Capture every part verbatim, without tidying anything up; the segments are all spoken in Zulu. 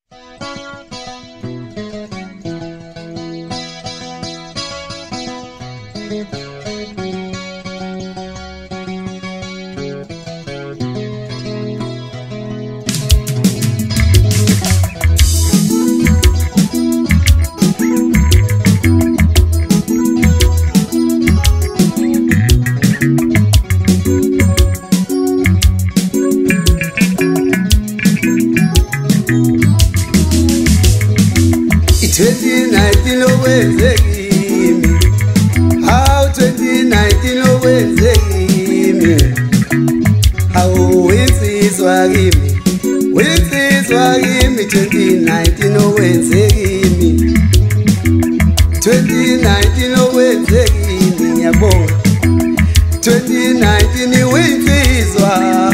twenty nineteen owenzekimi, hawu twenty nineteen owenzekimi, hawu insizwa kimi, insizwa kimi twenty nineteen owenzekimi, twenty nineteen owenzekimi ngiyabonga, twenty nineteen insizwa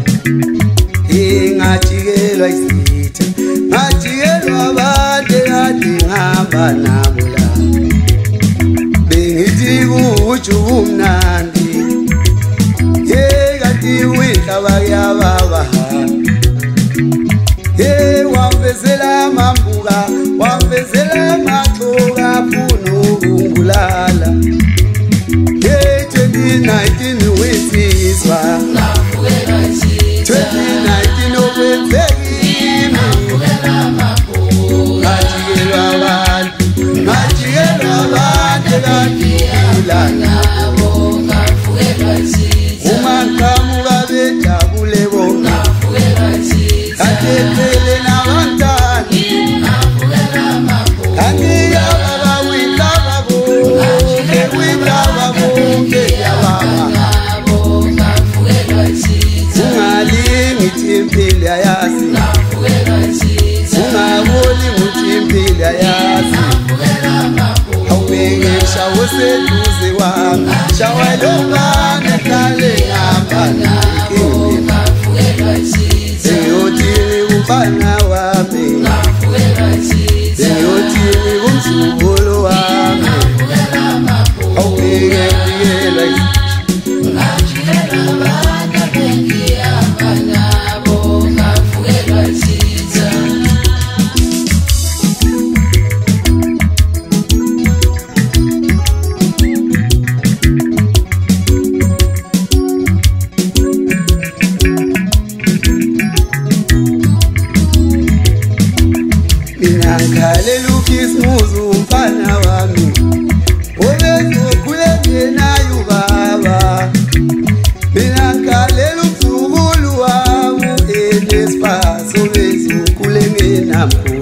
ingajikelwa isitha, ngajikelwa abantu ngihamba nabo la, bengithi kujuka umnandi, ye kanti winhlaba kuyababa, ye wamvezela amambuka, wamvezela amaxhoka afuna ukungibulala, ye twenty nineteen winsizwa, twenty nineteen okwenzekimi, ngajikelwa abantu, ngajikelwa abantu ekadilana, uma ngiqhamuka bejabule bona, kathethele nabantwana, angiyaba bawinhlaba bonke, winhlaba bonke yababa, ungalingi ithi impilo yayazi, ungaboni ukuthi impilo yayazi, awubeke shawo seduze wami, shawa lo mane ehlale ngihamba naye, sengiyothini kumfana wami, sengiyothini kumzukulu wami, awubeke ngikelwa ngikhalela ukhisimusi umfana wami, obezokhule naye ubaba, mina ngikhalela umzukulu wami uNSFAS obezokhule ngenamkhulu.